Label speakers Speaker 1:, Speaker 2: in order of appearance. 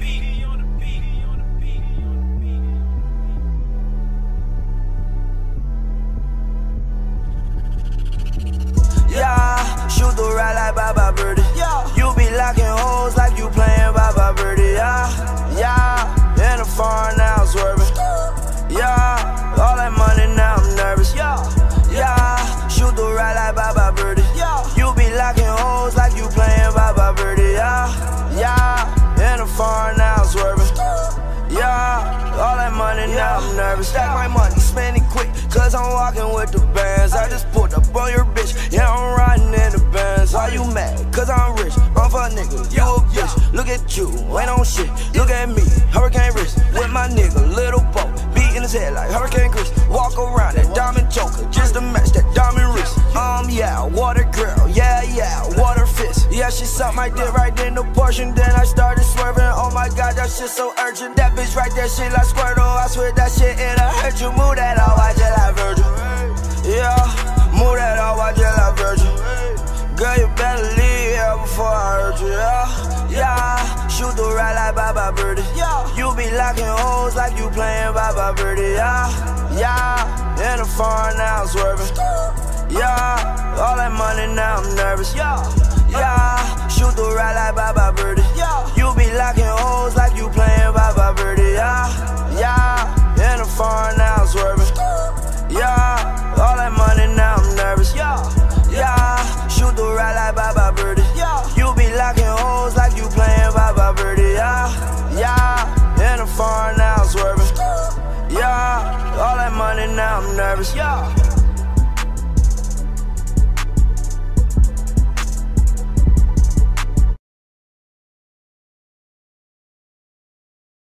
Speaker 1: Yeah, shoot the ride like Baba Birdie. You be locking holes like you playing Baba Birdie. Yeah, in the foreign now swerving. Yeah, all that money now I'm nervous. Yeah, shoot the ride like Baba Birdie. You be locking holes like you playing Baba Birdie. Yeah, in the foreign now swerving. Yeah, all that money now I'm nervous. Stack my money, spend it quick, cause I'm walking with the bands. I just pulled up on your bitch, yeah, I'm riding in the bands. Are you mad? Cause I'm rich, I'm for a nigga, you a bitch. Look at you, ain't on shit, look at me, hurricane wrist. With my nigga, little boat, beating his head like Hurricane Chris. Walk around that diamond choker, just to match that diamond wrist. Yeah, water girl, yeah, water fist. Yeah, she sucked my dick right in the portion, then I started swerving. Oh my god, that shit so urgent. That bitch right there, she like Squirtle. I swear that shit, it'll hurt you. Move that all, watch it like Virgil. Yeah, move that all, watch it like Virgil. Girl, you better leave here before I hurt you. Yeah, shoot the ride like Baba Birdie. You be locking holes like you playing Baba Birdie. Yeah, in the foreign now swerving. Yeah, all that money now I'm nervous. Yeah, shoot the ride like Baba Birdie. You be locking holes like